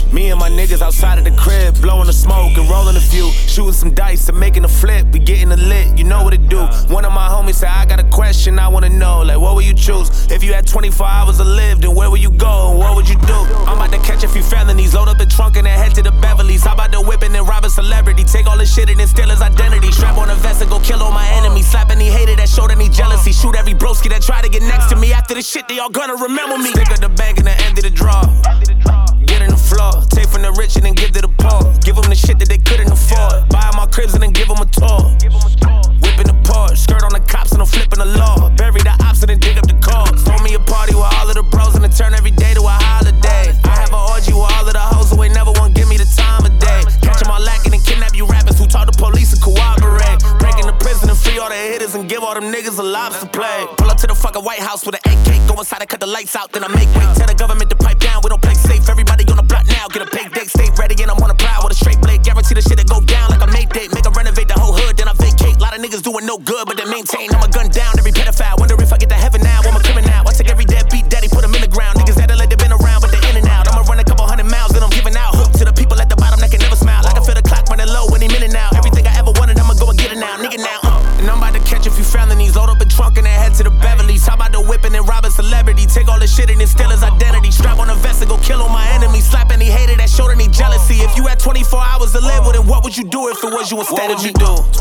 Me and my niggas outside of the crib, blowing the smoke and rolling a few, shooting some dice and making a flip. We getting a lit, you know what it do. One of my homies said, I got a question, I wanna know, like what would you choose? If you had 24 hours to live, then where would you go and what would you do? I'm about to catch a few felonies, load up the trunk and then head to the Beverleys. I'm about to whip and then rob a celebrity, take all his shit and then steal his identity. Strap on a vest and go kill all my enemies, slap any hater that showed any jealousy, shoot every broski that tried to get next to me. After the shit, they all gonna remember me. Stick up the bank and then empty the drawer. Get in the floor, take from the rich and then give to the poor. Give them the shit that they couldn't afford. Buy them all cribs and then give them a tour. Whipping the Porsche, skirt on the cops and I'm flipping the law. Bury the ops and then dig up the cars. Throw me a party with all of the bros and then turn every day to a holiday. I have an orgy with all of the hoes who ain't never wanna give me the time of day. Catch them all lacking and kidnap you rappers who taught the police to cooperate. Breaking the prison and free all the hitters and give all them niggas a lobster play. Pull up to the fucking White House with an AK, go inside and cut the lights out, then I make way. Tell the government to pipe down, we don't play safe. Everybody on the block now, get a pay date, stay ready and I'm on a prowl with a straight blade. Guarantee the shit that go down like a Mayday. Make a renovate the whole hood, then I vacate. Lot of niggas doing no good, but they maintain. I'm a gun down every pedophile. Wonder if I get to heaven now. I'm a criminal. I take every deadbeat daddy, put him in the ground. Niggas that like they been around, but they in and out. I'ma run a couple 100 miles, and I'm giving out. Hook to the people at the bottom that can never smile. I can feel the clock running low any minute now. Everything I ever wanted, I'ma go and get it now. Nigga now. And I'm about to catch a few felonies, load up a trunk and then head to the Beverleys. How about the whip and then rob a celebrity? Take all this shit and then steal his identity. Strap on a vest and go kill all my enemies. Slap any hater that showed any jealousy. If you had 24 hours to live with it, what would you do if it was you instead of me?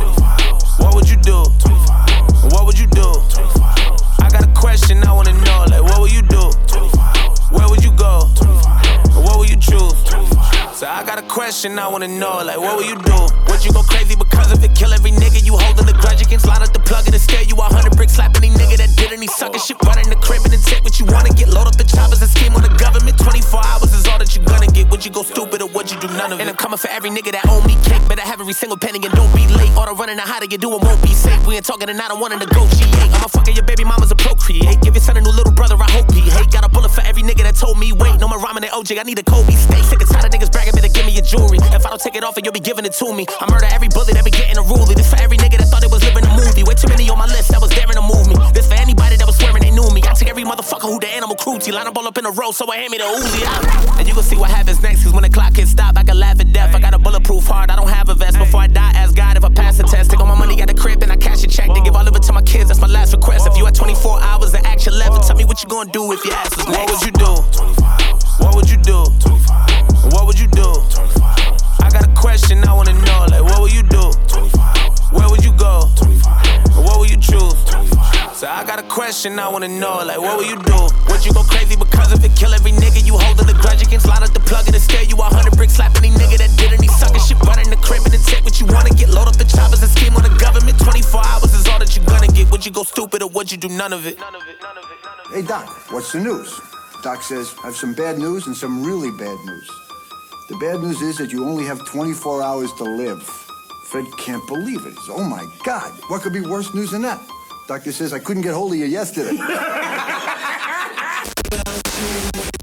What would you do? What would you do? I got a question I wanna know, like what would you do? Where would you go? What would you choose? So I got a question I wanna know, like what would you do? Would you go crazy because of it? Kill every nigga you holding a grudge against? Line up the plug and stare you 100 bricks, slap any nigga that did any sucker shit. Run in the crib and then take what you wanna get. Load up the choppers and scheme on the government. 24 hours is all that you gonna get. Would you go stupid or would you do none of it? And I'm coming for every nigga that owe me cake. Better have every single penny and don't be late. All the running and how to get doing won't be safe. We ain't talking and I don't wanna negotiate. I'ma fucking your baby mamas and procreate. Give your son a new little brother, I hope he hate. Got a bullet for every nigga that told me wait. No more rhyming than OJ, I need a Kobe steak. Sick and tired of niggas bragging, better give me your jewelry. If I don't take it off, you'll be giving it to me. I murder every bully that be getting a rulie. This for every nigga that thought it was living a movie. Way too many on my list that was daring to move me. This for anybody that was swearing they knew me. I take every motherfucker who the animal cruelty. Line them all up in a row, so I hand me the Uzi out. And you gon' see what happens next, cause when the clock hits stop, I can laugh at death. I got a bulletproof heart, I don't have a vest. Before I die, ask God if I pass the test. Take all my money at the crib and I cash a check. Then give all of it to my kids, that's my last request. If you had 24 hours to action left, tell me what you gonna do if your ass was next. What would you do? What would you do? What would you do? I got a question I wanna know, like what would you do? Where would you go? What would you choose? So I got a question I wanna know, like what would you do? Would you go crazy because of it? Kill every nigga you holding a grudge against? Line up the plug and stare you 100 bricks, slap any nigga that did any sucker shit. Run in the crib and then take what you wanna get. Load up the choppers and scheme on the government. 24 hours is all that you gonna get. Would you go stupid or would you do none of it? Hey Doc, what's the news? Doc says, I have some bad news and some really bad news. The bad news is that you only have 24 hours to live. Fred can't believe it. He says, oh my God, what could be worse news than that? Doctor says, I couldn't get hold of you yesterday.